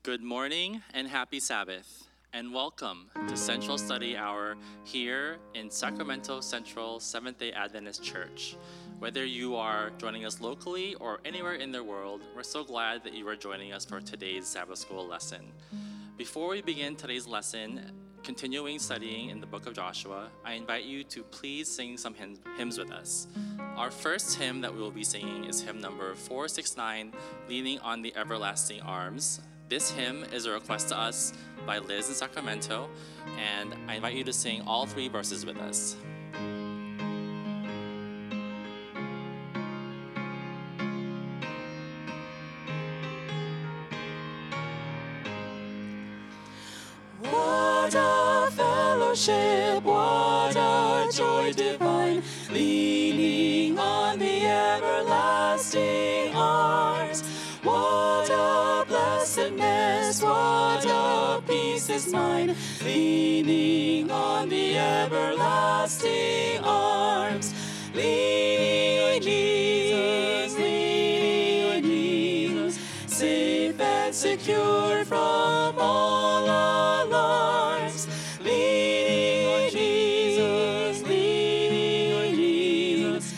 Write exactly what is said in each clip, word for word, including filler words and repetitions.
Good morning and happy Sabbath, and welcome to Central Study Hour here in Sacramento Central Seventh-day Adventist Church. Whether you are joining us locally or anywhere in the world, we're so glad that you are joining us for today's Sabbath School lesson. Before we begin today's lesson, continuing studying in the book of Joshua, I invite you to please sing some hymn, hymns with us. Our first hymn that we will be singing is hymn number four sixty-nine, Leaning on the Everlasting Arms. This hymn is a request to us by Liz in Sacramento, and I invite you to sing all three verses with us. What a fellowship, what a joy divine, leaning on the everlasting arms. What a blessedness, what a peace is mine, leaning on the everlasting arms. Leaning on Jesus, leaning on Jesus, safe and secure from all alarms. Leaning on Jesus, leaning on Jesus,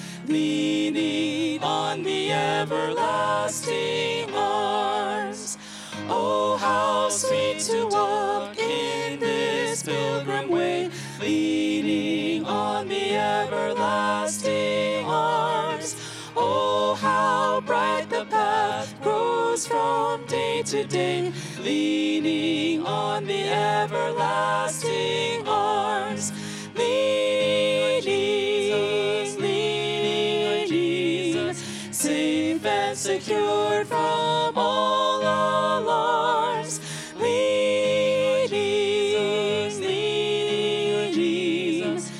leaning on the everlasting arms. Oh, how sweet to walk in this pilgrim way, leaning on the everlasting arms. Oh, how bright the path grows from day to day, leaning on the everlasting arms. Leaning on Jesus, leaning on Jesus, safe and secure from all alarms. Leaning on Jesus, leaning on Jesus,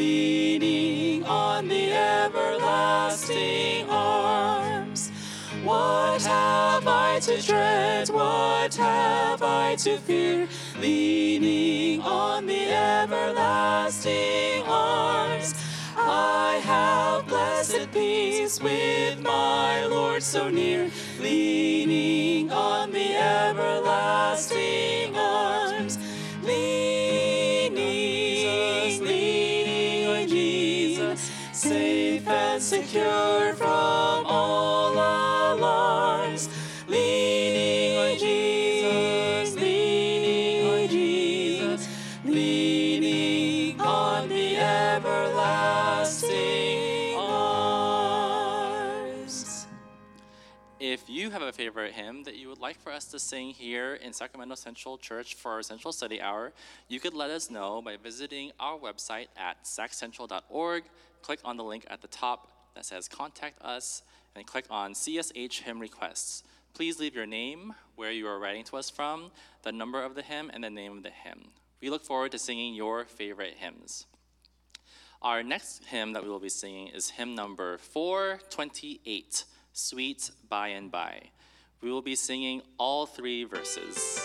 leaning on the everlasting arms. What have I to dread? What have I to fear? Leaning on the everlasting arms. I have blessed peace with my Lord so near, leaning on the everlasting arms. Leaning, Jesus, leaning on Jesus, safe and secure from all alarms. Leaning on Jesus, leaning on Jesus, leaning on the everlasting arms. If you have a favorite hymn that you would like for us to sing here in Sacramento Central Church for our Central Study Hour, you could let us know by visiting our website at sac central dot org. Click on the link at the top that says Contact Us, and click on C S H Hymn Requests. Please leave your name, where you are writing to us from, the number of the hymn, and the name of the hymn. We look forward to singing your favorite hymns. Our next hymn that we will be singing is hymn number four twenty-eight, Sweet By and By. We will be singing all three verses.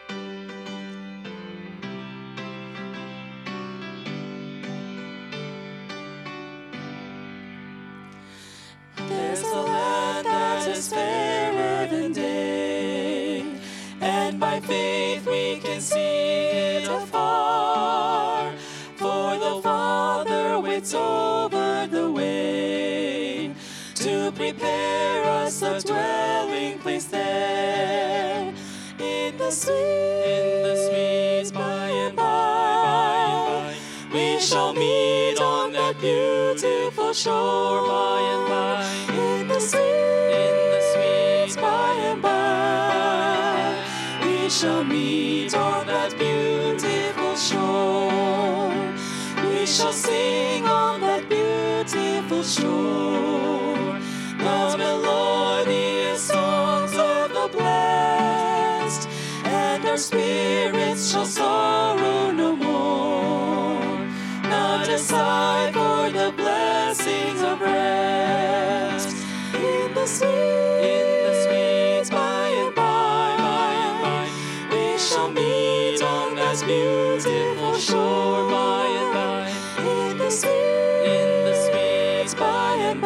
There's a land that is fairer than day, and by faith we can see it afar. For the Father waits over the way to prepare us a dwelling place there. In the sweet, in the sweet by and by, by and by, we shall meet on that beautiful shore by and by. In the sweet, in the sweet by and by, we shall meet on that beautiful shore. We shall sing on that beautiful shore the melodious songs of the blessed, and our spirits shall sorrow no more, not a sigh for the blessings of rest. In the sweet, in the sweet by and by, by and by, we shall meet on that beautiful shore by and by. In the sweet, in the sweet by and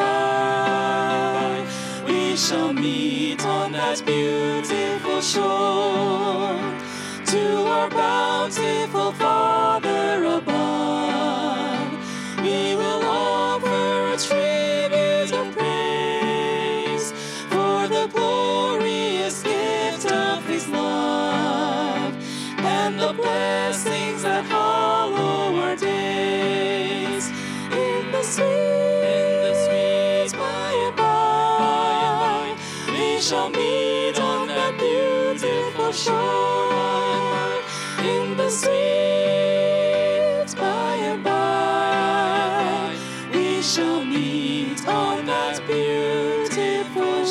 by, we shall meet on that beautiful shore. for sure. In the streets by and by, we shall meet on that beautiful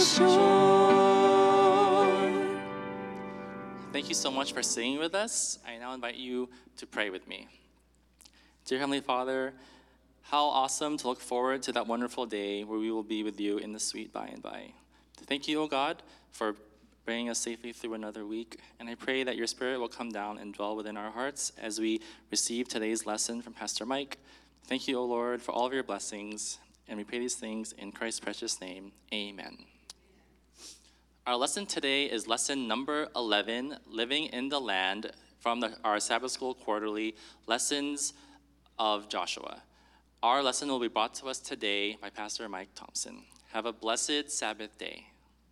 shore. Thank you so much for singing with us. I now invite you to pray with me. Dear Heavenly Father, how awesome to look forward to that wonderful day where we will be with you in the sweet by and by. Thank you, O God, for bringing us safely through another week. And I pray that your Spirit will come down and dwell within our hearts as we receive today's lesson from Pastor Mike. Thank you, O Lord, for all of your blessings. And we pray these things in Christ's precious name. Amen. Our lesson today is lesson number eleven, Living in the Land, from the, our Sabbath School Quarterly, Lessons of Joshua. Our lesson will be brought to us today by Pastor Mike Thompson. Have a blessed Sabbath day.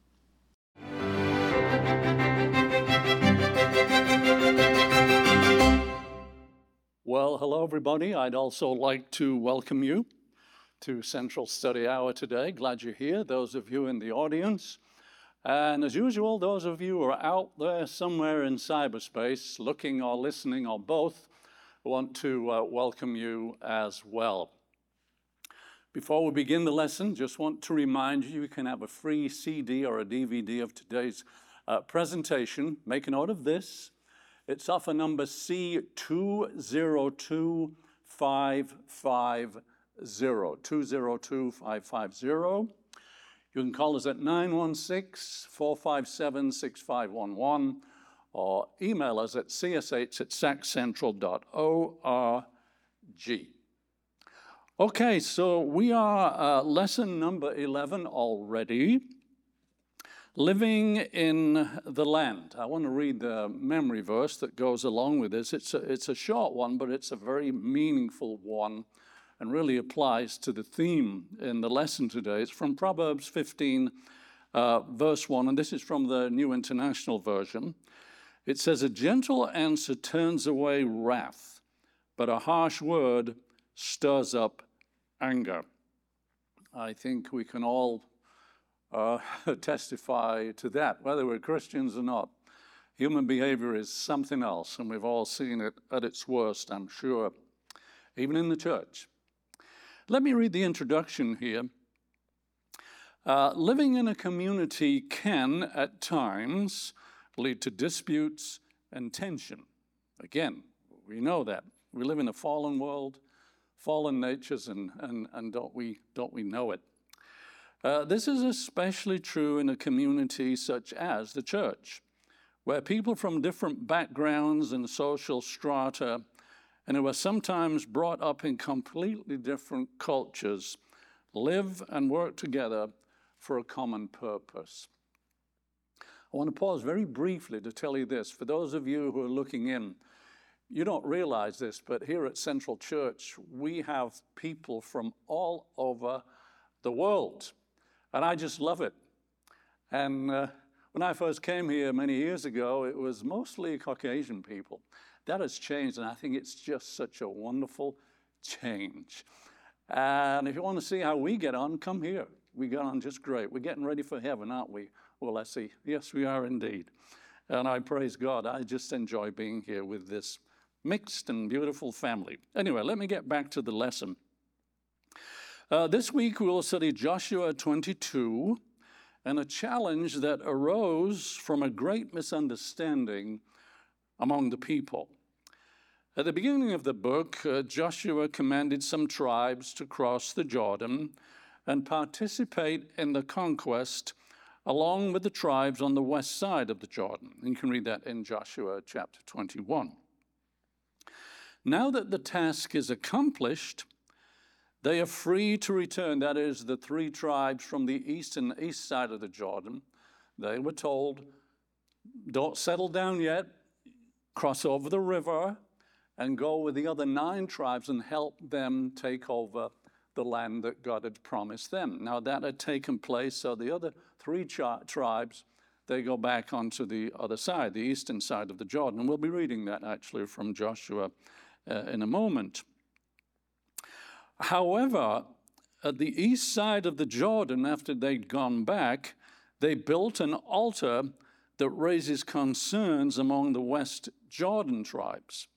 Well, hello, everybody. I'd also like to welcome you to Central Study Hour today. Glad you're here, those of you in the audience. And as usual, those of you who are out there somewhere in cyberspace, looking or listening or both, want to uh, welcome you as well. Before we begin the lesson, just want to remind you, you can have a free C D or a D V D of today's uh, presentation. Make a note of this. It's offer number C two zero two five five zero, two zero two five five zero. You can call us at nine one six, four five seven, six five one one or email us at c s h at sac central dot org. Okay, so we are uh, lesson number eleven already, Living in the Land. I want to read the memory verse that goes along with this. It's a, it's a short one, but it's a very meaningful one and really applies to the theme in the lesson today. It's from Proverbs fifteen, uh, verse one, and this is from the New International Version. It says, "A gentle answer turns away wrath, but a harsh word stirs up anger." I think we can all uh, testify to that, whether we're Christians or not. Human behavior is something else, and we've all seen it at its worst, I'm sure, even in the church. Let me read the introduction here. Uh, living in a community can, at times, lead to disputes and tension. Again, we know that. We live in a fallen world, fallen natures, and, and, and don't we, don't we know it? Uh, this is especially true in a community such as the church, where people from different backgrounds and social strata and who are sometimes brought up in completely different cultures live and work together for a common purpose. I want to pause very briefly to tell you this. For those of you who are looking in, you don't realize this, but here at Central Church, we have people from all over the world, and I just love it. And uh, when I first came here many years ago, it was mostly Caucasian people. That has changed, and I think it's just such a wonderful change. And if you want to see how we get on, come here. We get on just great. We're getting ready for heaven, aren't we? Well, let's see. Yes, we are indeed. And I praise God. I just enjoy being here with this mixed and beautiful family. Anyway, let me get back to the lesson. Uh, this week we will study Joshua twenty-two and a challenge that arose from a great misunderstanding among the people. At the beginning of the book, uh, Joshua commanded some tribes to cross the Jordan and participate in the conquest along with the tribes on the west side of the Jordan. You can read that in Joshua chapter twenty-one. Now that the task is accomplished, they are free to return. That is, the three tribes from the east and east side of the Jordan. They were told, don't settle down yet, cross over the river and go with the other nine tribes and help them take over the land that God had promised them. Now that had taken place, so the other three tri- tribes, they go back onto the other side, the eastern side of the Jordan. And we'll be reading that actually from Joshua uh, in a moment. However, at the east side of the Jordan, after they'd gone back, they built an altar that raises concerns among the West Jordan tribes.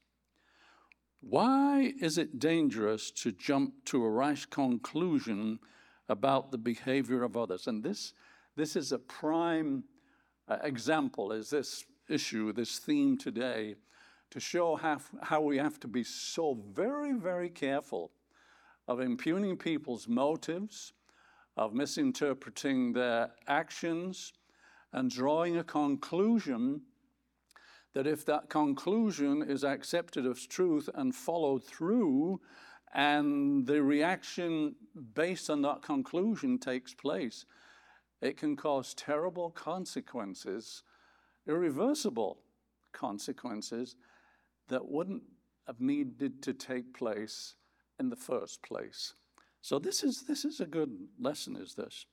Why is it dangerous to jump to a rash conclusion about the behavior of others? And this, this is a prime uh, example, is this issue, this theme today, to show how, how we have to be so very, very careful of impugning people's motives, of misinterpreting their actions, and drawing a conclusion that if that conclusion is accepted as truth and followed through, and the reaction based on that conclusion takes place, it can cause terrible consequences, irreversible consequences that wouldn't have needed to take place in the first place. So this is, this is a good lesson, is this.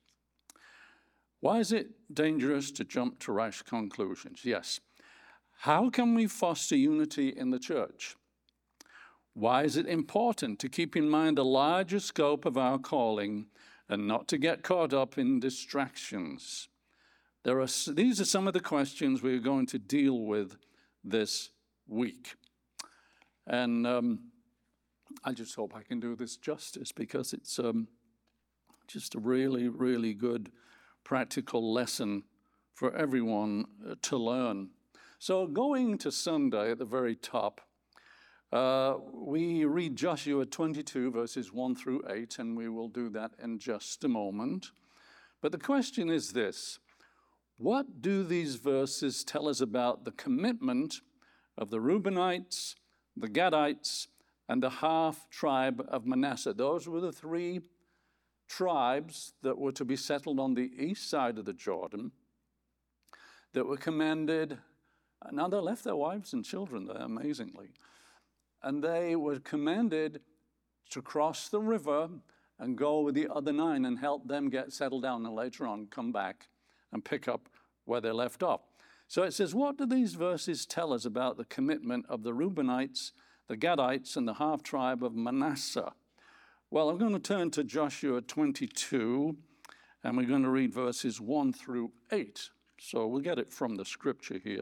Why is it dangerous to jump to rash conclusions? Yes. How can we foster unity in the church? Why is it important to keep in mind the larger scope of our calling and not to get caught up in distractions? There are, these are some of the questions we're going to deal with this week. And um, I just hope I can do this justice, because it's um, just a really, really good practical lesson for everyone uh, to learn. So going to Sunday at the very top, uh, we read Joshua twenty-two, verses one through eight, and we will do that in just a moment. But the question is this: what do these verses tell us about the commitment of the Reubenites, the Gadites, and the half-tribe of Manasseh? Those were the three tribes that were to be settled on the east side of the Jordan, that were commanded. Now, they left their wives and children there, amazingly. And they were commanded to cross the river and go with the other nine and help them get settled down, and later on come back and pick up where they left off. So it says, what do these verses tell us about the commitment of the Reubenites, the Gadites, and the half-tribe of Manasseh? Well, I'm going to turn to Joshua twenty-two, and we're going to read verses one through eight. So we'll get it from the scripture here.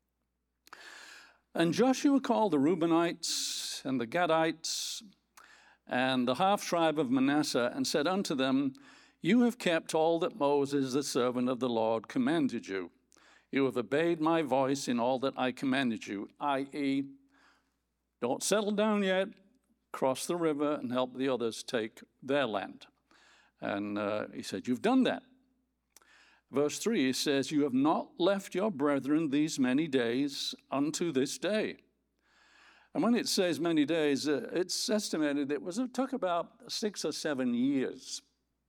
And Joshua called the Reubenites and the Gadites and the half-tribe of Manasseh and said unto them, You have kept all that Moses, the servant of the Lord, commanded you. You have obeyed my voice in all that I commanded you, that is, don't settle down yet, cross the river and help the others take their land. And uh, he said, you've done that. Verse three, he says, you have not left your brethren these many days unto this day. And when it says many days, uh, it's estimated it was it took about six or seven years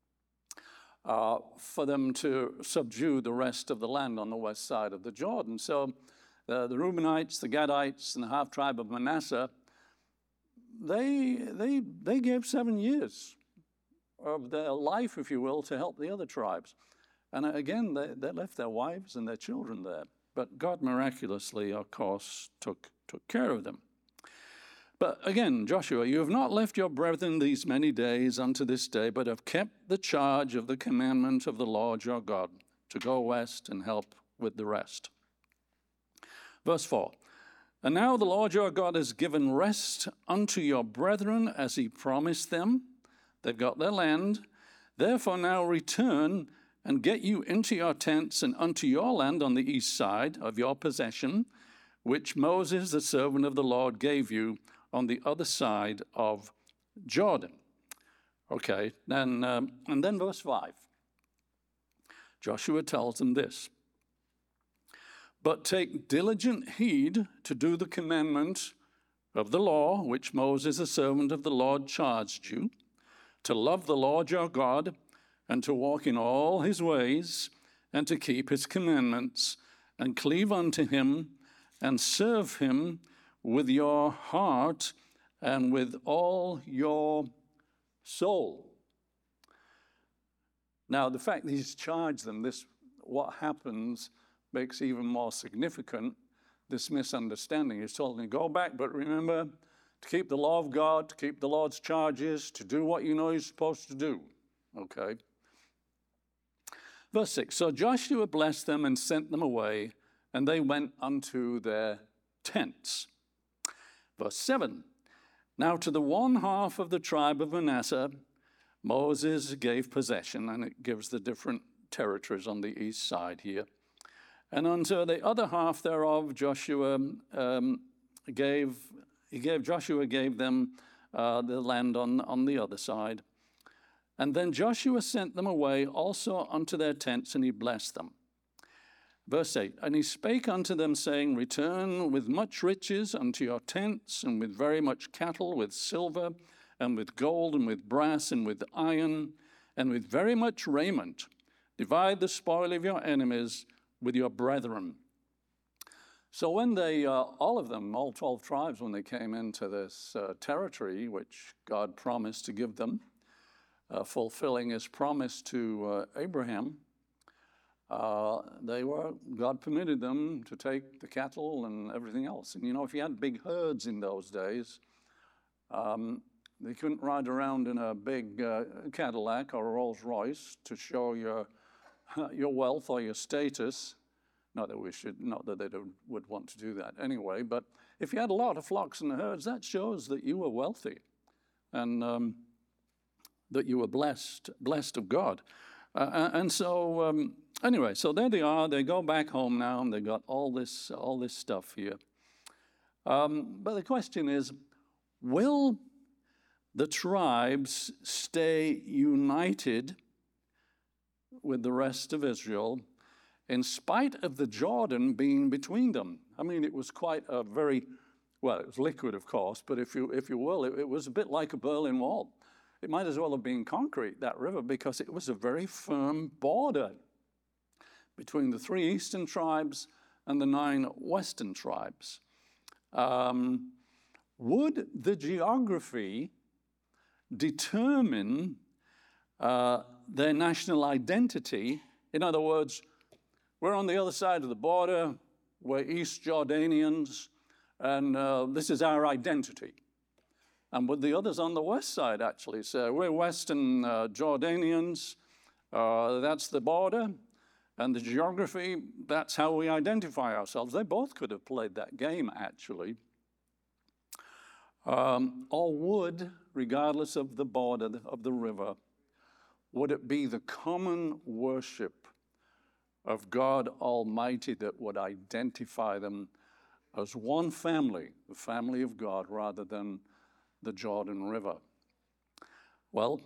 uh, for them to subdue the rest of the land on the west side of the Jordan. So uh, the Reubenites, the Gadites, and the half-tribe of Manasseh, they, they, they gave seven years of their life, if you will, to help the other tribes. And again, they, they left their wives and their children there. But God miraculously, of course, took, took care of them. But again, Joshua, you have not left your brethren these many days unto this day, but have kept the charge of the commandment of the Lord your God, to go west and help with the rest. Verse four, and now the Lord your God has given rest unto your brethren as he promised them. They've got their land. Therefore now return and get you into your tents and unto your land on the east side of your possession, which Moses, the servant of the Lord, gave you on the other side of Jordan. Okay, then, um, and then verse five. Joshua tells them this. But take diligent heed to do the commandment of the law, which Moses, the servant of the Lord, charged you, to love the Lord your God, and to walk in all his ways, and to keep his commandments, and cleave unto him, and serve him with your heart and with all your soul. Now, the fact that he's charged them, this, what happens, makes even more significant this misunderstanding. He's told them, go back, but remember to keep the law of God, to keep the Lord's charges, to do what you know you're supposed to do. Okay? Verse six, so Joshua blessed them and sent them away, and they went unto their tents. Verse seven, now to the one half of the tribe of Manasseh, Moses gave possession, and it gives the different territories on the east side here. And unto the other half thereof, Joshua um, gave, he gave, Joshua gave them uh, the land on, on the other side. And then Joshua sent them away also unto their tents, and he blessed them. Verse eight, and he spake unto them, saying, return with much riches unto your tents, and with very much cattle, with silver, and with gold, and with brass, and with iron, and with very much raiment. Divide the spoil of your enemies with your brethren. So when they, uh, all of them, all twelve tribes, when they came into this uh, territory, which God promised to give them, uh, fulfilling his promise to uh, Abraham, uh, they were, God permitted them to take the cattle and everything else. And you know, if you had big herds in those days, um, they couldn't ride around in a big uh, Cadillac or a Rolls Royce to show your your wealth or your status. Not that we should, not that they don't, would want to do that anyway, but if you had a lot of flocks and herds, that shows that you were wealthy and um, that you were blessed, blessed of God. Uh, and so, um, anyway, so there they are. They go back home now, and they got all this, all this stuff here. Um, but the question is, will the tribes stay united with the rest of Israel in spite of the Jordan being between them? I mean, it was quite a very, well, it was liquid, of course, but if you, if you will, it, it was a bit like a Berlin Wall. It might as well have been concrete, that river, because it was a very firm border between the three eastern tribes and the nine western tribes. Um, would the geography determine uh, their national identity? In other words, we're on the other side of the border, we're East Jordanians, and uh, this is our identity. And would the others on the west side actually say, we're Western uh, Jordanians, uh, that's the border, and the geography, that's how we identify ourselves. They both could have played that game, actually. Um, or would, regardless of the border of the river, would it be the common worship of God Almighty that would identify them as one family, the family of God, rather than the Jordan River? Well,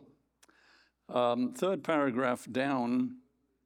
um, third paragraph down,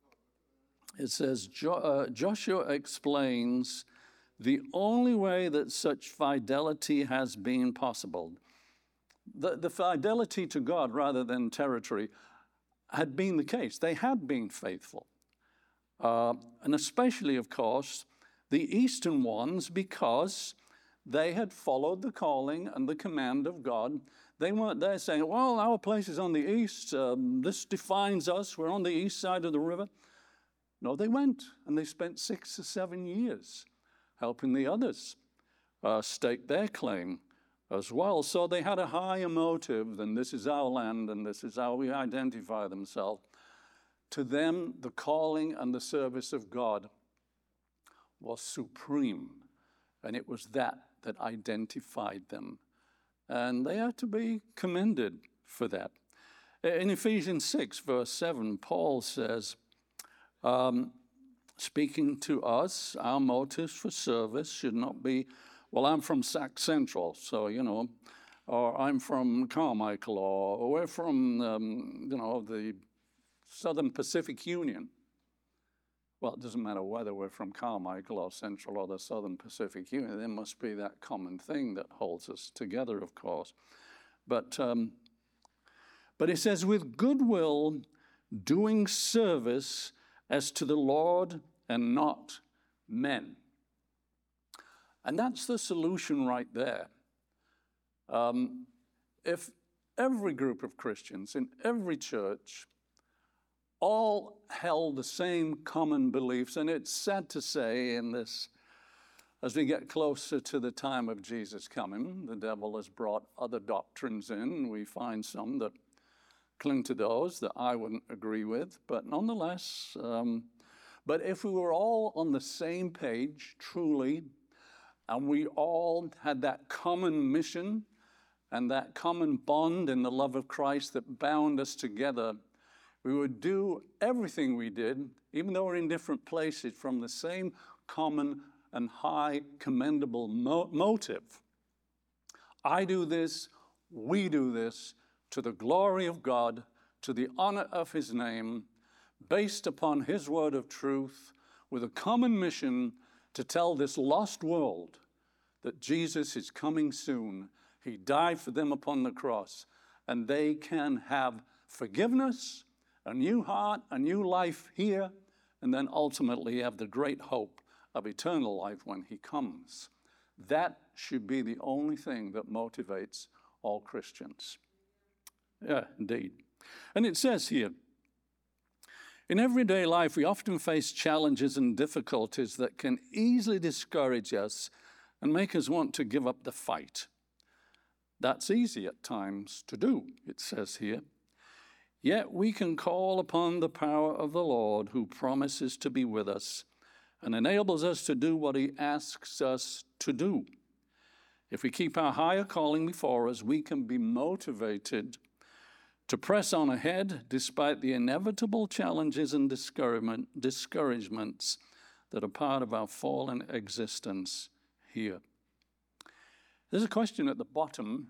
it says, jo- uh, Joshua explains the only way that such fidelity has been possible. The, the fidelity to God rather than territory had been the case. They had been faithful. Uh, and especially, of course, the eastern ones, because they had followed the calling and the command of God. They weren't there saying, well, our place is on the east. Um, this defines us. We're on the east side of the river. No, they went, and they spent six or seven years helping the others uh, stake their claim as well. So they had a higher motive than this is our land and this is how we identify themselves. To them, the calling and the service of God was supreme, and it was that that identified them. And they are to be commended for that. In Ephesians six, verse seven, Paul says, um, speaking to us, our motives for service should not be, well, I'm from Sac Central, so, you know, or I'm from Carmichael, or we're from, um, you know, the Southern Pacific Union. Well, it doesn't matter whether we're from Carmichael or Central or the Southern Pacific Union. There must be that common thing that holds us together, of course. But, um, but it says, with goodwill, doing service as to the Lord and not men. And that's the solution right there. Um, if every group of Christians in every church all held the same common beliefs, and it's sad to say in this, as we get closer to the time of Jesus coming, the devil has brought other doctrines in. We find some that cling to those that I wouldn't agree with, but nonetheless, um, But if we were all on the same page, truly, and we all had that common mission and that common bond in the love of Christ that bound us together, we would do everything we did, even though we're in different places, from the same common and high commendable mo- motive. I do this, we do this, to the glory of God, to the honor of his name, based upon his word of truth, with a common mission to tell this lost world that Jesus is coming soon. He died for them upon the cross, and they can have forgiveness, a new heart, a new life here, and then ultimately have the great hope of eternal life when he comes. That should be the only thing that motivates all Christians. Yeah, indeed. And it says here, in everyday life, we often face challenges and difficulties that can easily discourage us and make us want to give up the fight. That's easy at times to do, it says here. Yet we can call upon the power of the Lord, who promises to be with us and enables us to do what he asks us to do. If we keep our higher calling before us, we can be motivated to press on ahead despite the inevitable challenges and discouragement, discouragements that are part of our fallen existence here. There's a question at the bottom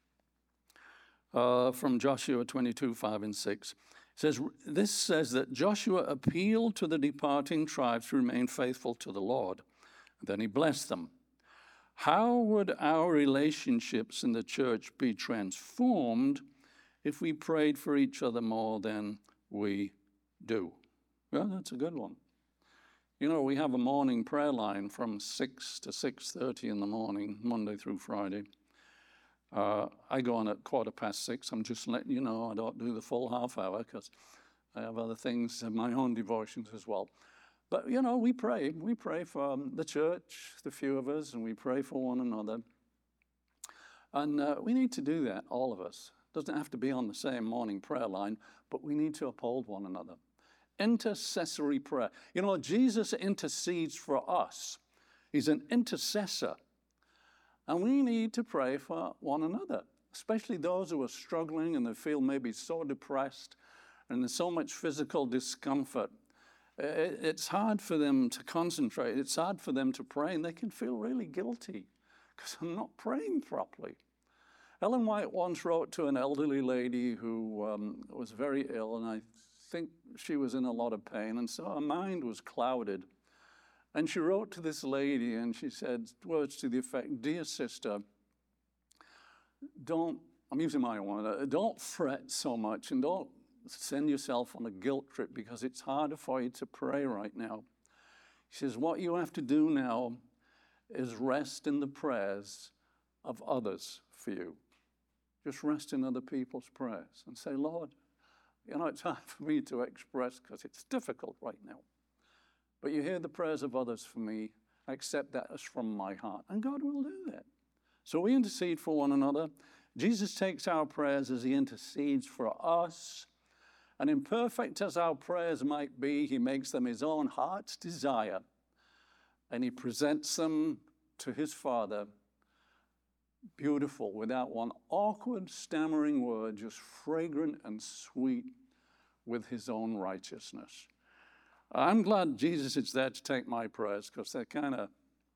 uh, from Joshua twenty-two, five and six. It says, this says that Joshua appealed to the departing tribes to remain faithful to the Lord. Then he blessed them. How would our relationships in the church be transformed if we prayed for each other more than we do? Well, that's a good one. You know, we have a morning prayer line from six to six thirty in the morning, Monday through Friday. Uh, I go on at quarter past six. I'm just letting you know I don't do the full half hour because I have other things, my own devotions as well. But, you know, we pray. We pray for um, the church, the few of us, and we pray for one another. And uh, we need to do that, all of us. It doesn't have to be on the same morning prayer line, but we need to uphold one another. Intercessory prayer. You know, Jesus intercedes for us. He's an intercessor. And we need to pray for one another, especially those who are struggling and they feel maybe so depressed and there's so much physical discomfort. It's hard for them to concentrate. It's hard for them to pray, and they can feel really guilty because I'm not praying properly. Ellen White once wrote to an elderly lady who um, was very ill, and I think she was in a lot of pain, and so her mind was clouded. And she wrote to this lady, and she said words to the effect, "Dear sister, don't," I'm using my one, "don't fret so much, and don't send yourself on a guilt trip because it's harder for you to pray right now." She says, what you have to do now is rest in the prayers of others for you. Just rest in other people's prayers and say, Lord, you know, it's hard for me to express because it's difficult right now. But you hear the prayers of others for me. I accept that as from my heart. And God will do that. So we intercede for one another. Jesus takes our prayers as he intercedes for us. And imperfect as our prayers might be, he makes them his own heart's desire. And he presents them to his Father, beautiful, without one awkward, stammering word, just fragrant and sweet with his own righteousness. I'm glad Jesus is there to take my prayers because they're kind of,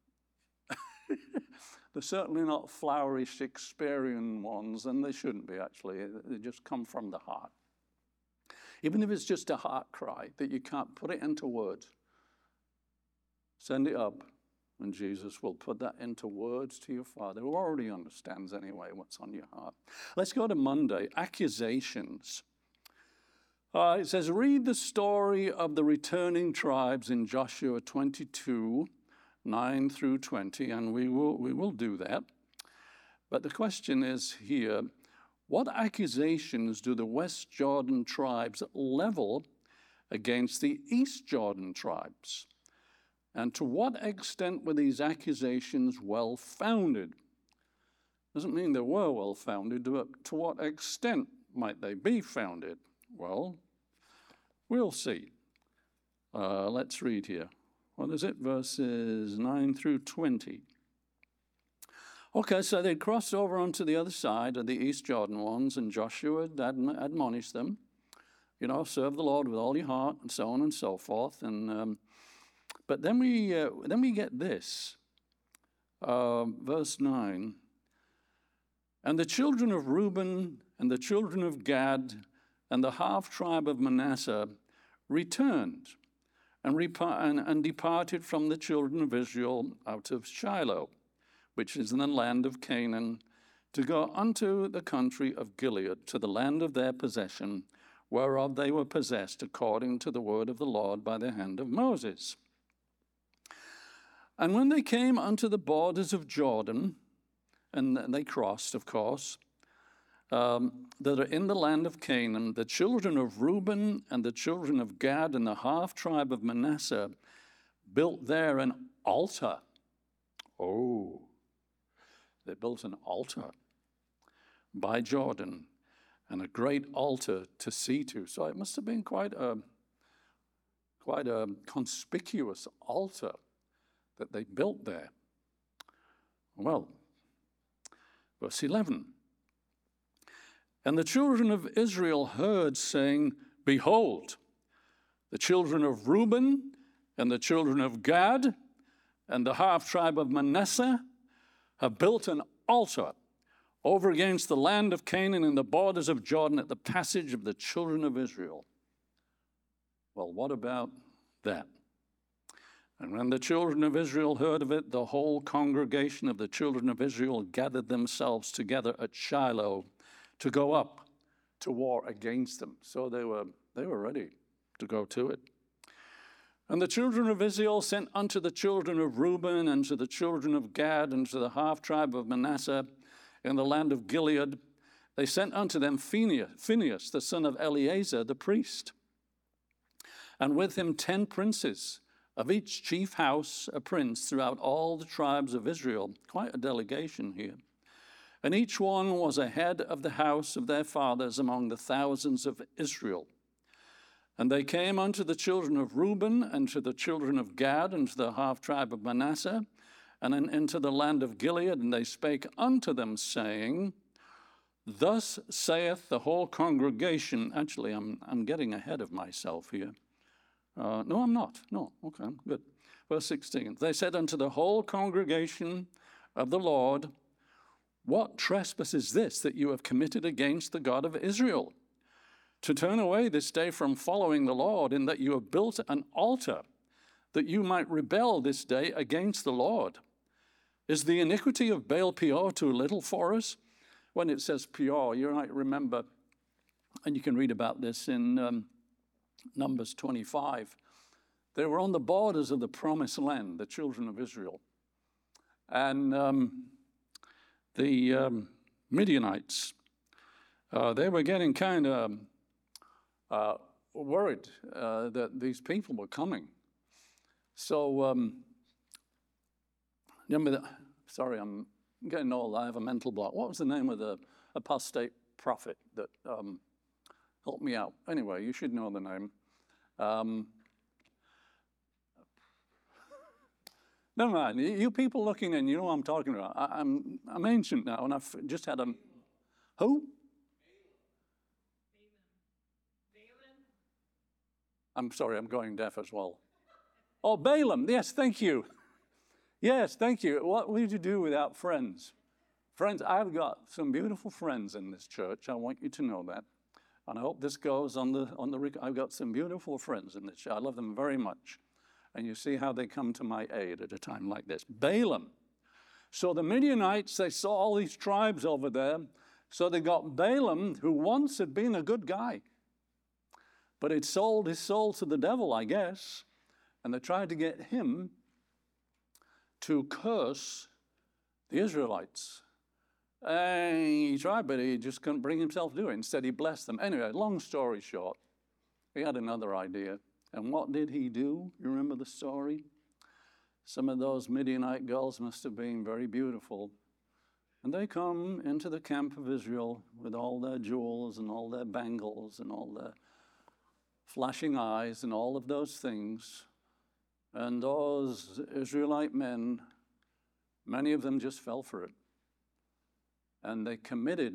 they're certainly not flowery Shakespearean ones, and they shouldn't be actually. They just come from the heart. Even if it's just a heart cry that you can't put it into words, send it up, and Jesus will put that into words to your Father, who already understands anyway what's on your heart. Let's go to Monday, accusations. Uh, it says, read the story of the returning tribes in Joshua twenty-two, nine through twenty, and we will, we will do that. But the question is here, what accusations do the West Jordan tribes level against the East Jordan tribes? And to what extent were these accusations well-founded? Doesn't mean they were well-founded, but to what extent might they be founded? Well, we'll see. Uh, let's read here. What is it? Verses nine through twenty. Okay, so they crossed over onto the other side of the East Jordan ones, and Joshua had admonished them, you know, serve the Lord with all your heart, and so on and so forth. And um, but then we uh, then we get this, uh, verse nine. And the children of Reuben and the children of Gad and the half tribe of Manasseh returned and, repa- and, and departed from the children of Israel out of Shiloh, which is in the land of Canaan, to go unto the country of Gilead, to the land of their possession, whereof they were possessed according to the word of the Lord by the hand of Moses. And when they came unto the borders of Jordan, and they crossed, of course, um, that are in the land of Canaan, the children of Reuben and the children of Gad and the half tribe of Manasseh built there an altar. Oh, they built an altar by Jordan, and a great altar to see to. So it must have been quite a, quite a conspicuous altar that they built there. Well, verse eleven. And the children of Israel heard, saying, Behold, the children of Reuben and the children of Gad and the half tribe of Manasseh have built an altar over against the land of Canaan in the borders of Jordan at the passage of the children of Israel. Well, what about that? And when the children of Israel heard of it, the whole congregation of the children of Israel gathered themselves together at Shiloh to go up to war against them. So they were, they were ready to go to it. And the children of Israel sent unto the children of Reuben and to the children of Gad and to the half tribe of Manasseh in the land of Gilead. They sent unto them Phinehas, Phinehas, the son of Eleazar, the priest, and with him ten princes, of each chief house a prince throughout all the tribes of Israel. Quite a delegation here. And each one was a head of the house of their fathers among the thousands of Israel. And they came unto the children of Reuben and to the children of Gad and to the half tribe of Manasseh and into the land of Gilead, and they spake unto them, saying, Thus saith the whole congregation. Actually, I'm, I'm getting ahead of myself here. Uh, no, I'm not. No, okay, good. Verse sixteen. They said unto the whole congregation of the Lord, What trespass is this that you have committed against the God of Israel, to turn away this day from following the Lord, in that you have built an altar, that you might rebel this day against the Lord? Is the iniquity of Baal Peor too little for us? When it says Peor, you might remember, and you can read about this in um, Numbers twenty-five. They were on the borders of the promised land, the children of Israel. And um, the um, Midianites, uh, they were getting kind of uh, worried uh, that these people were coming. So, um, remember that, sorry, I'm getting old, I have a mental block. What was the name of the apostate prophet that um, helped me out? Anyway, you should know the name. Um, never mind. You people looking in, you know what I'm talking about. I, I'm I'm ancient now, and I've just had a who? I'm sorry, I'm going deaf as well. Oh, Balaam. Yes, thank you. Yes, thank you. What would you do without friends? Friends, I've got some beautiful friends in this church. I want you to know that. And I hope this goes on the, on the, I've got some beautiful friends in this church. I love them very much. And you see how they come to my aid at a time like this. Balaam. So the Midianites, they saw all these tribes over there. So they got Balaam, who once had been a good guy. But he'd sold his soul to the devil, I guess. And they tried to get him to curse the Israelites. And he tried, but he just couldn't bring himself to do it. Instead, he blessed them. Anyway, long story short, he had another idea. And what did he do? You remember the story? Some of those Midianite girls must have been very beautiful. And they come into the camp of Israel with all their jewels and all their bangles and all their flashing eyes and all of those things. And those Israelite men, many of them just fell for it. And they committed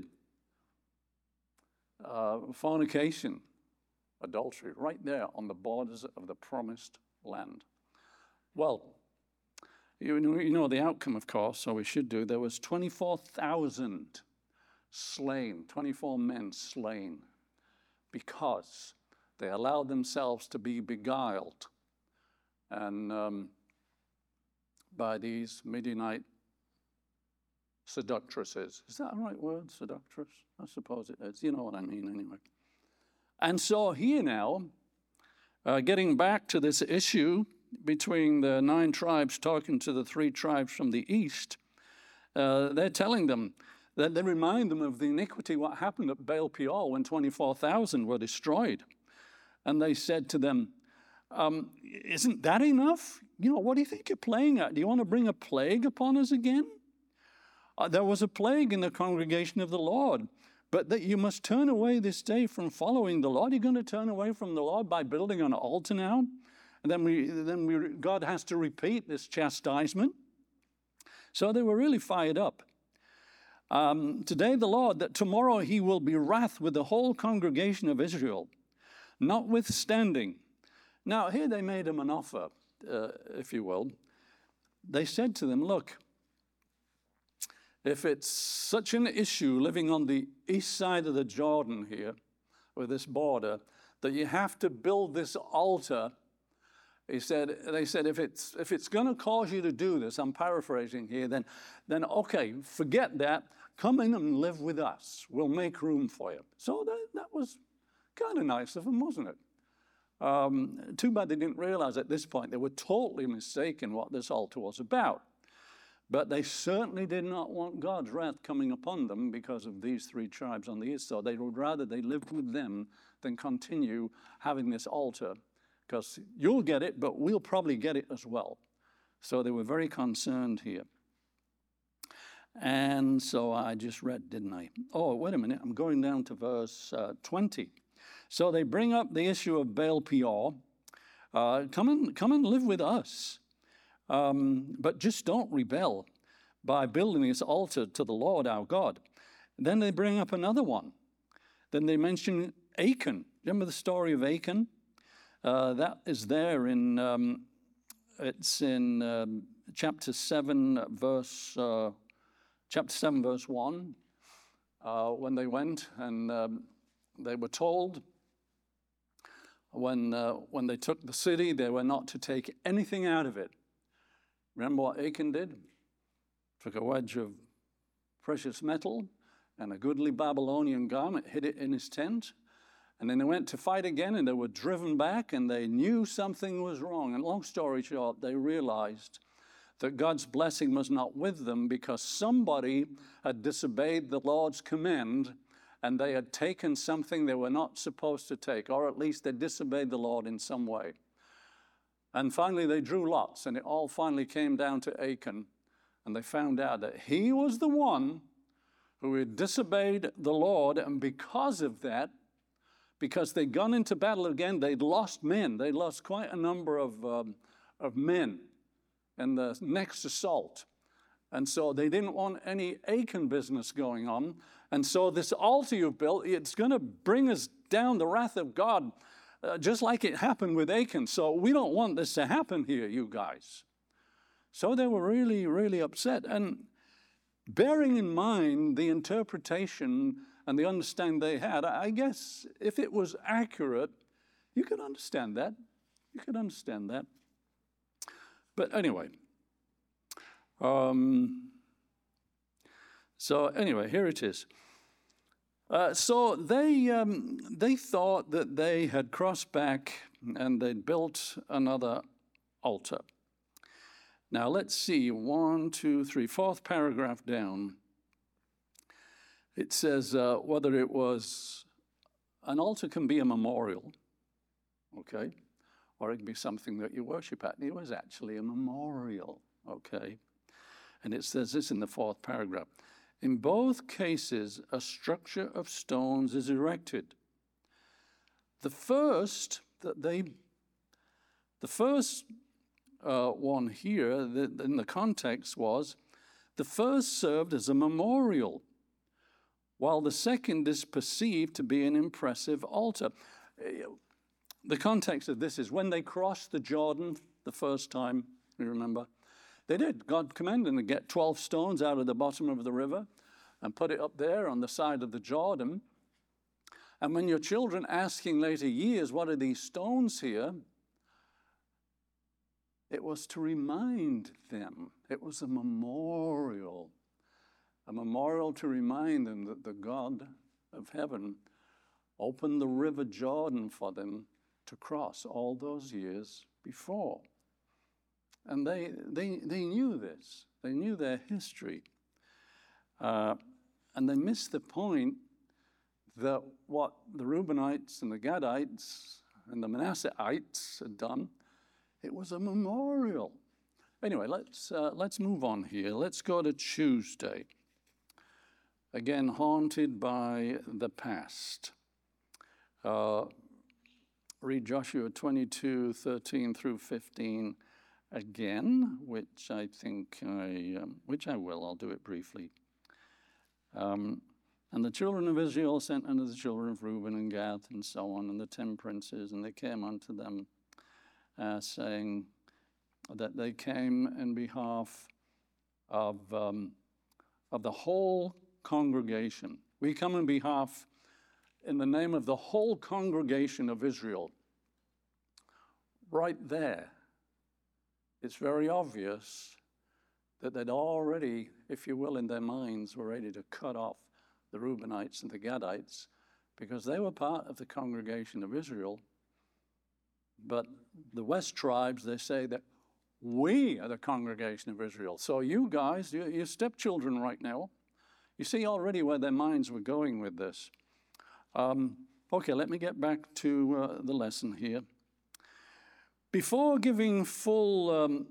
uh, fornication, adultery, right there on the borders of the promised land. Well, you know, you know the outcome, of course, so we should do. There was twenty-four thousand slain, twenty-four men slain, because they allowed themselves to be beguiled and um, by these Midianite seductresses. Is that a right word, seductress? I suppose it is. You know what I mean, anyway. And so here now, uh, getting back to this issue between the nine tribes talking to the three tribes from the east, uh, they're telling them that they remind them of the iniquity, what happened at Baal Peor when twenty-four thousand were destroyed. And they said to them, um, isn't that enough? You know, what do you think you're playing at? Do you want to bring a plague upon us again? Uh, there was a plague in the congregation of the Lord, but that you must turn away this day from following the Lord. You're going to turn away from the Lord by building an altar now? And then we, then we, God has to repeat this chastisement. So they were really fired up. Um, today the Lord, that tomorrow he will be wrath with the whole congregation of Israel, notwithstanding. Now here they made him an offer, uh, if you will. They said to them, look, if it's such an issue living on the east side of the Jordan here, with this border, that you have to build this altar, he said, they said, if it's if it's going to cause you to do this, I'm paraphrasing here, then, then okay, forget that. Come in and live with us. We'll make room for you. So that, that was kind of nice of them, wasn't it? Um, too bad they didn't realize at this point they were totally mistaken what this altar was about. But they certainly did not want God's wrath coming upon them because of these three tribes on the east. So they would rather they lived with them than continue having this altar, because you'll get it, but we'll probably get it as well. So they were very concerned here. And so I just read, didn't I? Oh, wait a minute. I'm going down to verse uh, twenty. So they bring up the issue of Baal Peor. Uh, come and come and live with us. Um, but just don't rebel by building this altar to the Lord our God. Then they bring up another one. Then they mention Achan. Remember the story of Achan? Uh, that is there in, um, it's in um, chapter seven, verse, uh, chapter seven, verse one, uh, when they went and um, they were told when, uh, when they took the city, they were not to take anything out of it. Remember what Achan did? Took a wedge of precious metal and a goodly Babylonian garment, hid it in his tent. And then they went to fight again, and they were driven back, and they knew something was wrong. And long story short, they realized that God's blessing was not with them because somebody had disobeyed the Lord's command, and they had taken something they were not supposed to take, or at least they disobeyed the Lord in some way. And finally, they drew lots, and it all finally came down to Achan, and they found out that he was the one who had disobeyed the Lord, and because of that, because they'd gone into battle again, they'd lost men. They'd lost quite a number of, um, of men in the next assault. And so they didn't want any Achan business going on. And so this altar you've built, it's going to bring us down the wrath of God, uh, just like it happened with Achan. So we don't want this to happen here, you guys. So they were really, really upset. And bearing in mind the interpretation and the understanding they had, I guess if it was accurate, you could understand that. You could understand that. But anyway, um, so anyway, here it is. Uh, so they um, they thought that they had crossed back and they'd built another altar. Now let's see, one, two, three, fourth paragraph down. It says uh, whether it was, an altar can be a memorial, okay? Or it can be something that you worship at. It was actually a memorial, okay? And it says this in the fourth paragraph. In both cases, a structure of stones is erected. The first that they, the first uh, one here the, in the context was, the first served as a memorial, while the second is perceived to be an impressive altar. The context of this is when they crossed the Jordan the first time, you remember, they did. God commanded them to get twelve stones out of the bottom of the river and put it up there on the side of the Jordan. And when your children asking later years, what are these stones here? It was to remind them. It was a memorial. A memorial to remind them that the God of heaven opened the river Jordan for them to cross all those years before. And they, they, they knew this. They knew their history. Uh, and they missed the point that what the Reubenites and the Gadites and the Manasseites had done, it was a memorial. Anyway, let's, uh, let's move on here. Let's go to Tuesday. Again, haunted by the past. Uh, read Joshua twenty-two, thirteen through fifteen again, which I think I, um, which I will, I'll do it briefly. Um, and the children of Israel sent unto the children of Reuben and Gad and so on, and the ten princes, and they came unto them, uh, saying that they came in behalf of, um, of the whole congregation. We come in behalf, in the name of the whole congregation of Israel. Right there, it's very obvious that they'd already, if you will, in their minds, were ready to cut off the Reubenites and the Gadites because they were part of the congregation of Israel. But the West tribes, they say that we are the congregation of Israel. So you guys, you, you stepchildren right now, you see already where their minds were going with this. Um, okay, let me get back to uh, the lesson here. Before giving full, um,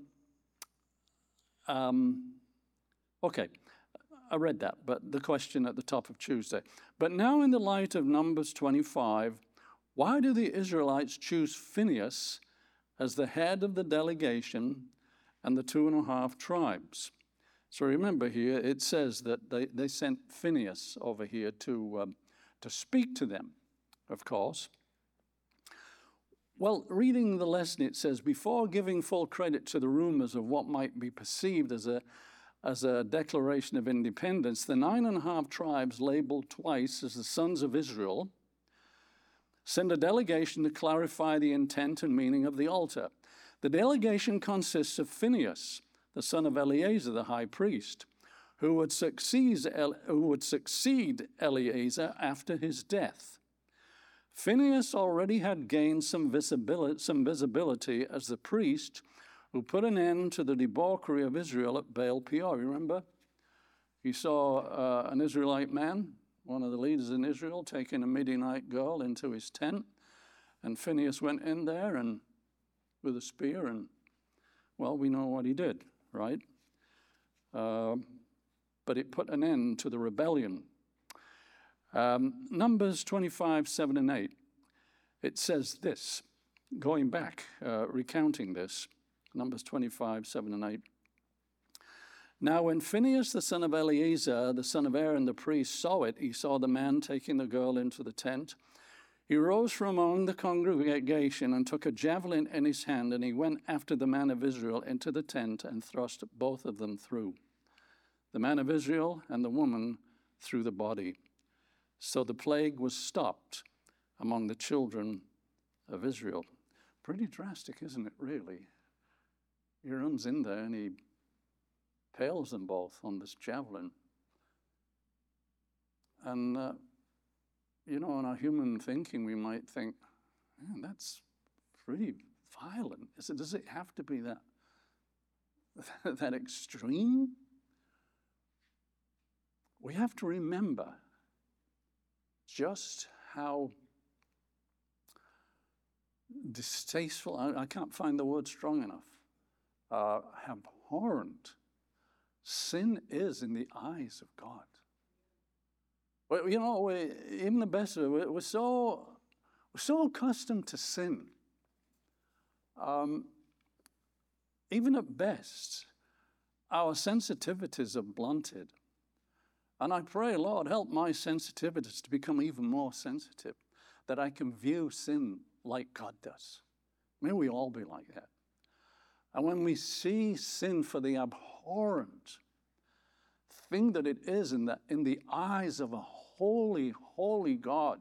um, okay, I read that, but the question at the top of Tuesday. But now in the light of Numbers twenty-five, why do the Israelites choose Phinehas as the head of the delegation and the two and a half tribes? So remember here, it says that they, they sent Phinehas over here to, um, to speak to them, of course. Well, reading the lesson, it says, before giving full credit to the rumors of what might be perceived as a, as a declaration of independence, the nine and a half tribes labeled twice as the sons of Israel send a delegation to clarify the intent and meaning of the altar. The delegation consists of Phinehas, the son of Eleazar, the high priest, who would succeed, who would succeed Eleazar after his death. Phinehas already had gained some visibility, some visibility as the priest who put an end to the debauchery of Israel at Baal Peor. Remember? He saw uh, an Israelite man, one of the leaders in Israel, taking a Midianite girl into his tent, and Phinehas went in there and with a spear, and, well, we know what he did, right? Uh, but it put an end to the rebellion. Um, Numbers twenty-five, seven and eight, it says this, going back, uh, recounting this, Numbers twenty-five, seven and eight. Now when Phinehas, the son of Eleazar, the son of Aaron the priest, saw it, he saw the man taking the girl into the tent. He rose from among the congregation and took a javelin in his hand, and he went after the man of Israel into the tent and thrust both of them through, the man of Israel and the woman through the body. So the plague was stopped among the children of Israel. Pretty drastic, isn't it, really? He runs in there and he impales them both on this javelin. And, uh, you know, in our human thinking, we might think, man, that's pretty violent. Is it, does it have to be that, that extreme? We have to remember just how distasteful, I, I can't find the word strong enough, uh, how abhorrent sin is in the eyes of God. Well, you know, we, even the best of it, we're so, We're so accustomed to sin. Um, even at best, our sensitivities are blunted. And I pray, Lord, help my sensitivities to become even more sensitive, that I can view sin like God does. May we all be like that. And when we see sin for the abhorrent thing that it is in the, in the eyes of a holy, holy God,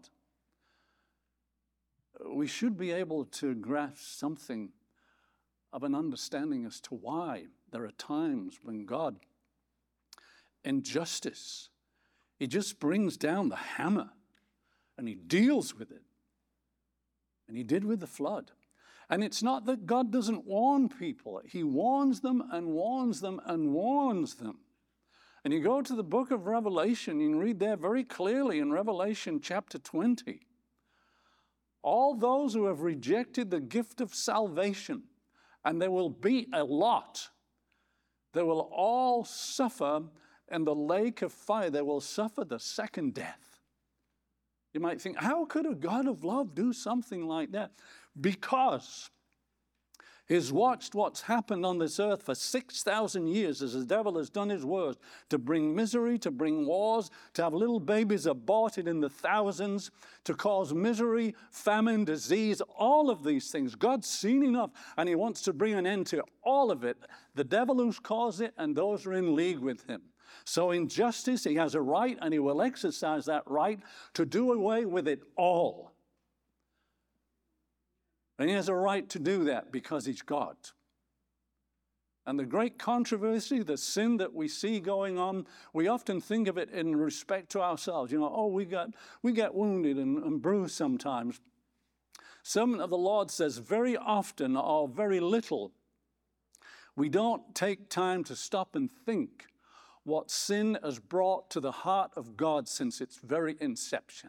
we should be able to grasp something of an understanding as to why there are times when God, in justice, he just brings down the hammer and he deals with it. And he did with the flood. And it's not that God doesn't warn people. He warns them and warns them and warns them. And you go to the book of Revelation, you can read there very clearly in Revelation chapter twenty. All those who have rejected the gift of salvation, and there will be a lot, they will all suffer in the lake of fire. They will suffer the second death. You might think, how could a God of love do something like that? Because he's watched what's happened on this earth for six thousand years as the devil has done his worst to bring misery, to bring wars, to have little babies aborted in the thousands, to cause misery, famine, disease, all of these things. God's seen enough, and he wants to bring an end to all of it. The devil who's caused it and those who are in league with him. So in justice, he has a right, and he will exercise that right to do away with it all. And he has a right to do that because he's God. And the great controversy, the sin that we see going on, we often think of it in respect to ourselves. You know, oh, we got we get wounded and, and bruised sometimes. Servant of the Lord says very often or very little, we don't take time to stop and think what sin has brought to the heart of God since its very inception.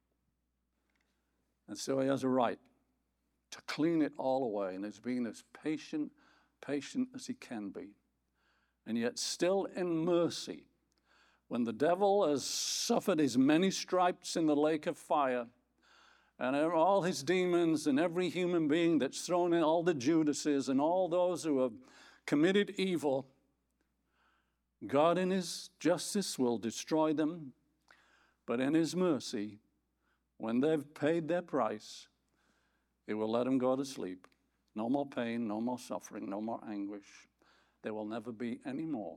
And so he has a right to clean it all away, and is being as patient, patient as he can be. And yet still in mercy, when the devil has suffered his many stripes in the lake of fire, and all his demons and every human being that's thrown in, all the Judases and all those who have committed evil, God in his justice will destroy them, but in his mercy, when they've paid their price, he will let them go to sleep. No more pain, no more suffering, no more anguish. There will never be any more.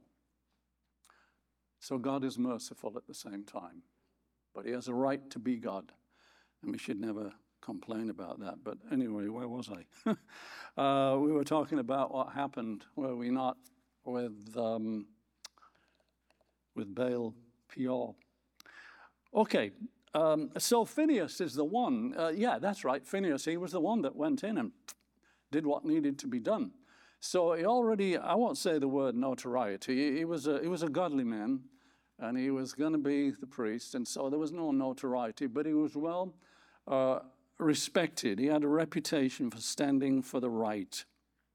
So God is merciful at the same time. But he has a right to be God. And we should never complain about that. But anyway, where was I? uh, we were talking about what happened, were we not, with, um, with Baal Peor. Okay. Um, so Phineas is the one, uh, yeah, that's right, Phineas, he was the one that went in and did what needed to be done. So he already, I won't say the word notoriety, he, he, was, a, he was a godly man, and he was going to be the priest, and so there was no notoriety, but he was well uh, respected. He had a reputation for standing for the right.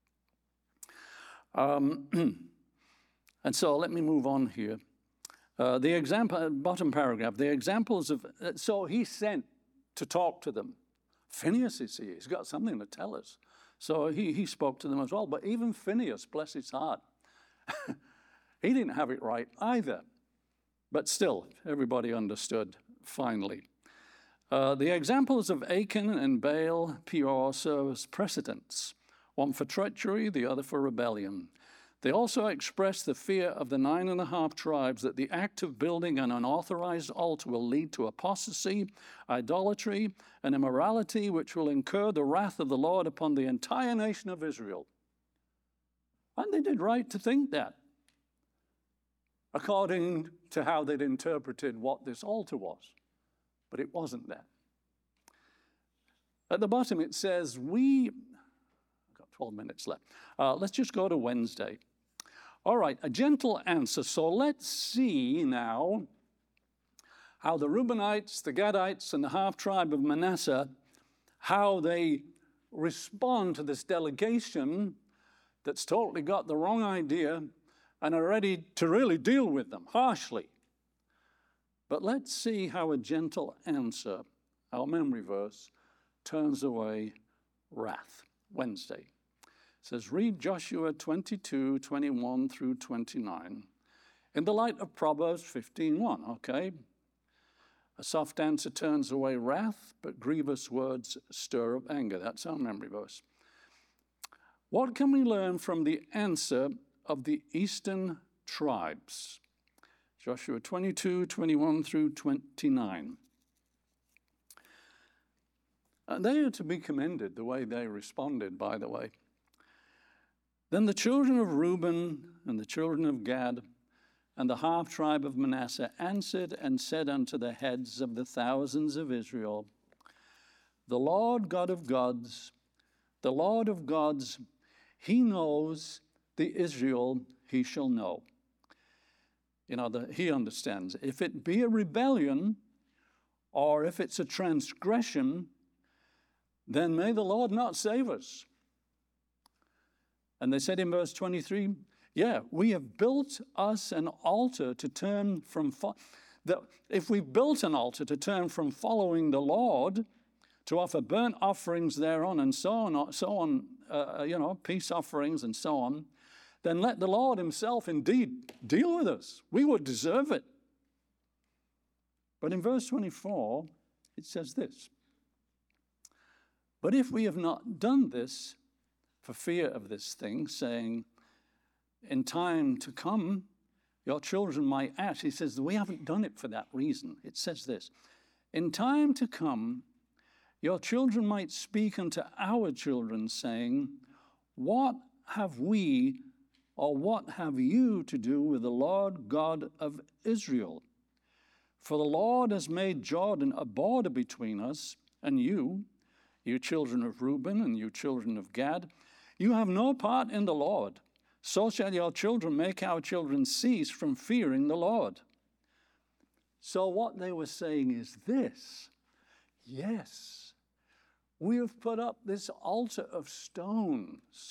Um, and so let me move on here. Uh, the example, bottom paragraph, the examples of, uh, so he sent to talk to them. Phineas is here, he's got something to tell us. So he, he spoke to them as well. But even Phineas, bless his heart, he didn't have it right either. But still, everybody understood finally. Uh, the examples of Achan and Baal Peor serve as precedents, one for treachery, the other for rebellion. They also express the fear of the nine and a half tribes that the act of building an unauthorized altar will lead to apostasy, idolatry, and immorality, which will incur the wrath of the Lord upon the entire nation of Israel. And they did right to think that, according to how they'd interpreted what this altar was. But it wasn't that. At the bottom it says, we, I've got twelve minutes left. Uh, let's just go to Wednesday. All right, a gentle answer. So let's see now how the Reubenites, the Gadites, and the half-tribe of Manasseh, how they respond to this delegation that's totally got the wrong idea and are ready to really deal with them harshly. But let's see how a gentle answer, our memory verse, turns away wrath. Wednesday. It says, read Joshua twenty-two, twenty-one through twenty-nine. In the light of Proverbs fifteen, one, okay? A soft answer turns away wrath, but grievous words stir up anger. That's our memory verse. What can we learn from the answer of the eastern tribes? Joshua twenty-two, twenty-one through twenty-nine. And they are to be commended, the way they responded, by the way. Then the children of Reuben and the children of Gad and the half-tribe of Manasseh answered and said unto the heads of the thousands of Israel, the Lord God of gods, the Lord of gods, he knows the Israel he shall know. You know, the, he understands. If it be a rebellion, or if it's a transgression, then may the Lord not save us. And they said in verse twenty-three, yeah, we have built us an altar to turn from, fo- the, if we built an altar to turn from following the Lord, to offer burnt offerings thereon and so on, so on, uh, you know, peace offerings and so on, then let the Lord himself indeed deal with us. We would deserve it. But in verse twenty-four, it says this, but if we have not done this for fear of this thing, saying, in time to come, your children might ask. He says, we haven't done it for that reason. It says this, in time to come, your children might speak unto our children, saying, what have we, or what have you to do with the Lord God of Israel? For the Lord has made Jordan a border between us and you, you children of Reuben and you children of Gad. You have no part in the Lord. So shall your children make our children cease from fearing the Lord. So what they were saying is this, yes, we have put up this altar of stones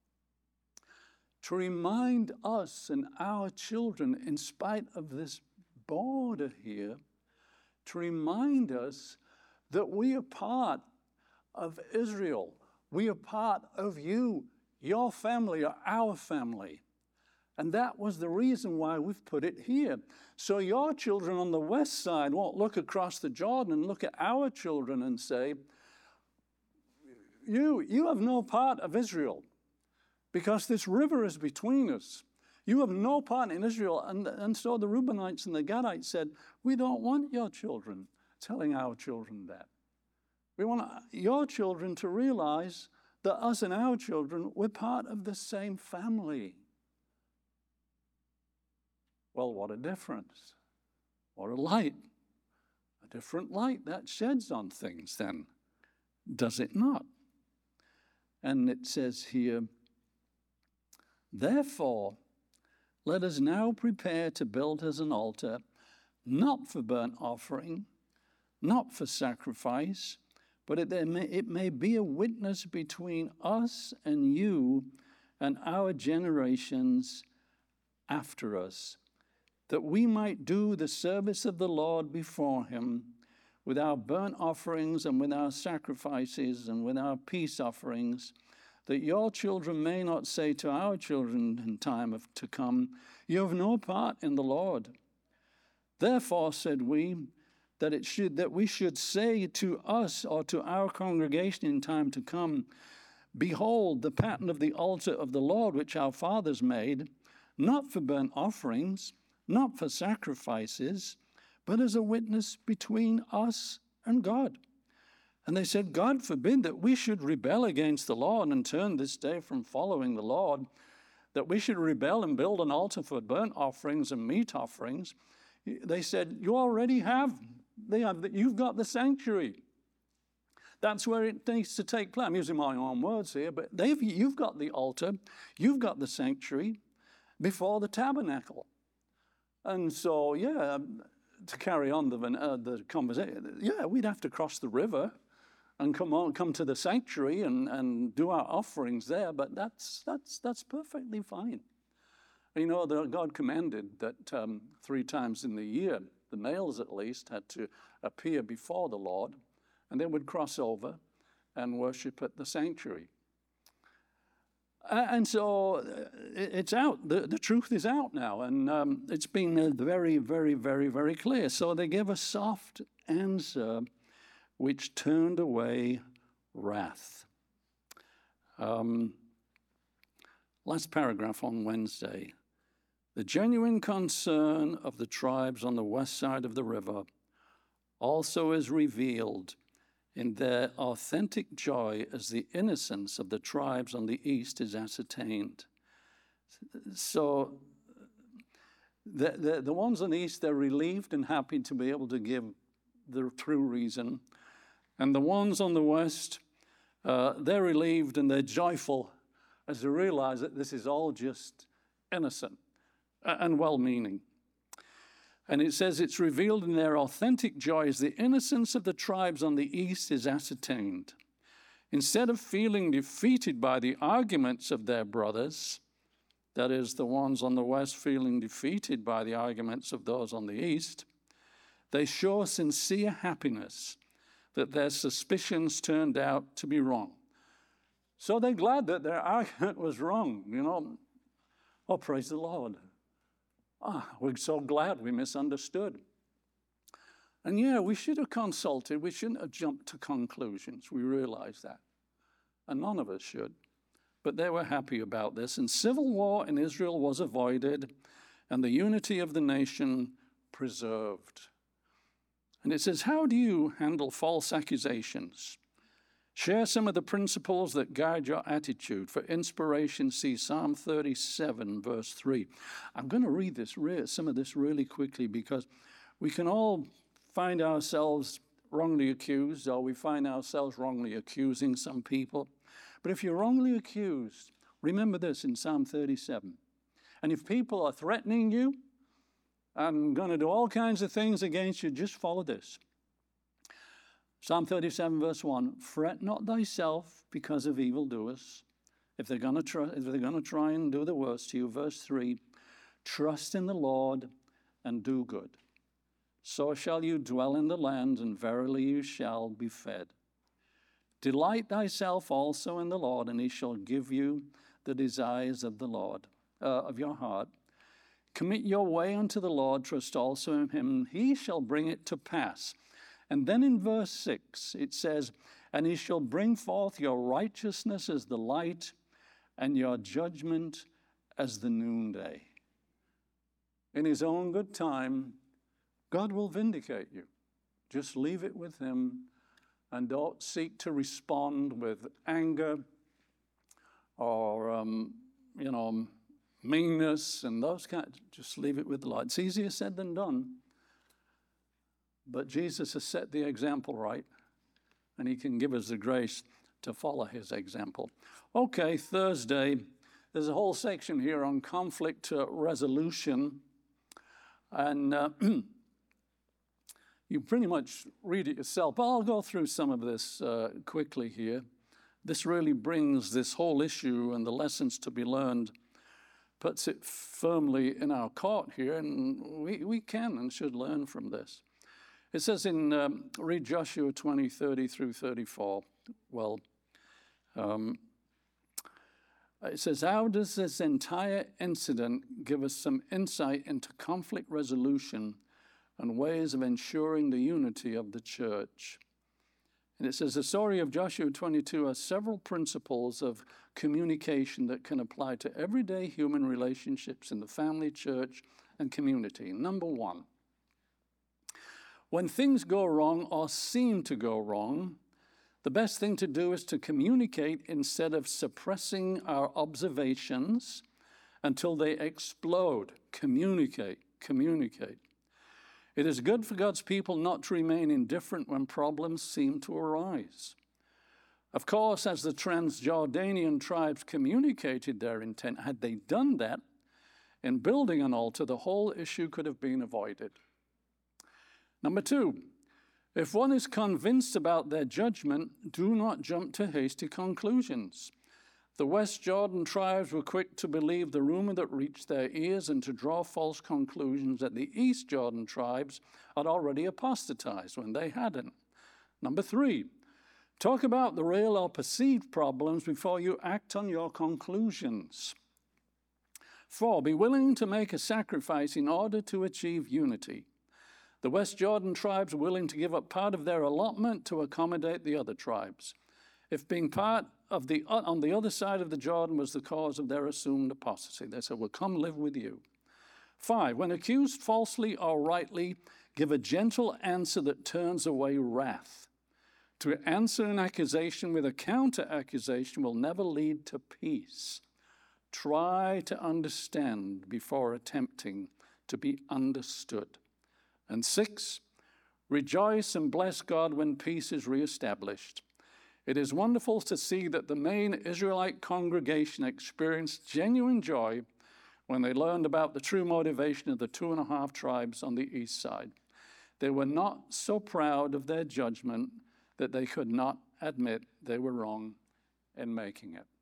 to remind us and our children, in spite of this border here, to remind us that we are part of Israel. We are part of you, your family or our family. And that was the reason why we've put it here. So your children on the west side won't look across the Jordan and look at our children and say, you, you have no part of Israel because this river is between us. You have no part in Israel. And, and so the Reubenites and the Gadites said, we don't want your children telling our children that. We want your children to realize that us and our children, we're part of the same family. Well, what a difference. What a light. A different light that sheds on things then, does it not? And it says here, therefore, let us now prepare to build us an altar, not for burnt offering, not for sacrifice, but it may, it may be a witness between us and you and our generations after us, that we might do the service of the Lord before him with our burnt offerings and with our sacrifices and with our peace offerings, that your children may not say to our children in time of, to come, you have no part in the Lord. Therefore, said we, that it should that we should say to us or to our congregation in time to come, behold, the pattern of the altar of the Lord which our fathers made, not for burnt offerings, not for sacrifices, but as a witness between us and God. And they said, God forbid that we should rebel against the Lord and turn this day from following the Lord, that we should rebel and build an altar for burnt offerings and meat offerings. They said, you already have. They have the, you've got the sanctuary. That's where it needs to take place. I'm using my own words here, but they've, you've got the altar, you've got the sanctuary before the tabernacle. And so, yeah, to carry on the, uh, the conversation, yeah, we'd have to cross the river and come on, come to the sanctuary and, and do our offerings there, but that's, that's, that's perfectly fine. You know, the, God commanded that um, three times in the year, the males at least, had to appear before the Lord, and they would cross over, and worship at the sanctuary. And so it's out. The, the truth is out now. And um, it's been very, very, very, very, very clear. So they give a soft answer which turned away wrath. Um, last paragraph on Wednesday. The genuine concern of the tribes on the west side of the river also is revealed in their authentic joy as the innocence of the tribes on the east is ascertained. So the, the, the ones on the east, they're relieved and happy to be able to give the true reason. And the ones on the west, uh, they're relieved and they're joyful as they realize that this is all just innocent and well-meaning. And it says it's revealed in their authentic joy as the innocence of the tribes on the east is ascertained. Instead of feeling defeated by the arguments of their brothers, that is, the ones on the west feeling defeated by the arguments of those on the east, they show sincere happiness that their suspicions turned out to be wrong. So they're glad that their argument was wrong, you know. Oh, praise the Lord. Ah, we're so glad we misunderstood. And yeah, we should have consulted. We shouldn't have jumped to conclusions. We realize that. And none of us should. But they were happy about this. And civil war in Israel was avoided, and the unity of the nation preserved. And it says, how do you handle false accusations? Share some of the principles that guide your attitude. For inspiration, see Psalm thirty-seven, verse three. I'm going to read this, some of this really quickly, because we can all find ourselves wrongly accused, or we find ourselves wrongly accusing some people. But if you're wrongly accused, remember this in Psalm thirty-seven. And if people are threatening you and going to do all kinds of things against you, just follow this. Psalm thirty-seven, verse one, fret not thyself because of evildoers, if they're going to try, if they're going to try and do the worst to you. Verse three, trust in the Lord and do good. So shall you dwell in the land, and verily you shall be fed. Delight thyself also in the Lord, and he shall give you the desires of the Lord, uh, of your heart. Commit your way unto the Lord, trust also in him, and he shall bring it to pass. And then in verse six, it says, and he shall bring forth your righteousness as the light, and your judgment as the noonday. In his own good time, God will vindicate you. Just leave it with him, and don't seek to respond with anger or, um, you know, meanness and those kinds. Just leave it with the Lord. It's easier said than done. But Jesus has set the example right, and he can give us the grace to follow his example. Okay, Thursday, there's a whole section here on conflict uh, resolution, and uh, you pretty much read it yourself. But I'll go through some of this uh, quickly here. This really brings this whole issue and the lessons to be learned, puts it firmly in our court here, and we, we can and should learn from this. It says in, um, read Joshua twenty, thirty through thirty-four. Well, um, it says, how does this entire incident give us some insight into conflict resolution and ways of ensuring the unity of the church? And it says, the story of Joshua twenty-two has several principles of communication that can apply to everyday human relationships in the family, church, and community. Number one, when things go wrong or seem to go wrong, the best thing to do is to communicate instead of suppressing our observations until they explode. Communicate, communicate. It is good for God's people not to remain indifferent when problems seem to arise. Of course, as the Transjordanian tribes communicated their intent, had they done that, in building an altar, the whole issue could have been avoided. Number two, if one is convinced about their judgment, do not jump to hasty conclusions. The West Jordan tribes were quick to believe the rumor that reached their ears and to draw false conclusions that the East Jordan tribes had already apostatized when they hadn't. Number three, Talk about the real or perceived problems before you act on your conclusions. Four, be willing to make a sacrifice in order to achieve unity. The West Jordan tribes were willing to give up part of their allotment to accommodate the other tribes, if being part of the on the other side of the Jordan was the cause of their assumed apostasy. They said, "We'll come live with you." Five, when accused falsely or rightly, give a gentle answer that turns away wrath. To answer an accusation with a counter-accusation will never lead to peace. Try to understand before attempting to be understood. And six, rejoice and bless God when peace is reestablished. It is wonderful to see that the main Israelite congregation experienced genuine joy when they learned about the true motivation of the two and a half tribes on the east side. They were not so proud of their judgment that they could not admit they were wrong in making it.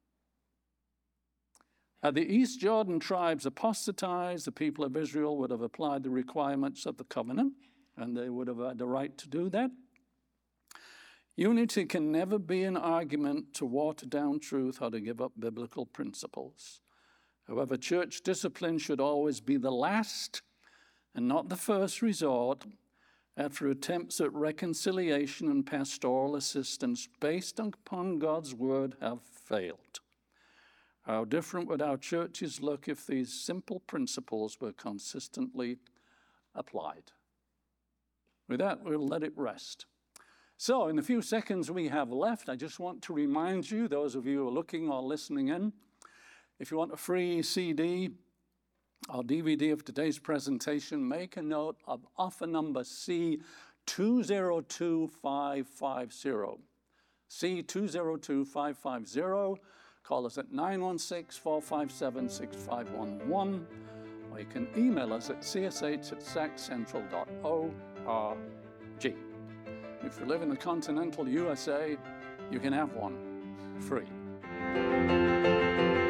Had the East Jordan tribes apostatized, the people of Israel would have applied the requirements of the covenant, and they would have had the right to do that. Unity can never be an argument to water down truth or to give up biblical principles. However, church discipline should always be the last and not the first resort after attempts at reconciliation and pastoral assistance based upon God's word have failed. How different would our churches look if these simple principles were consistently applied? With that, we'll let it rest. So, in the few seconds we have left, I just want to remind you, those of you who are looking or listening in, if you want a free C D or D V D of today's presentation, make a note of offer number C two zero two five five zero. C two zero two five five zero. Call us at nine one six, four five seven, six five one one, or you can email us at c s h at sac central dot org. If you live in the continental U S A, you can have one free.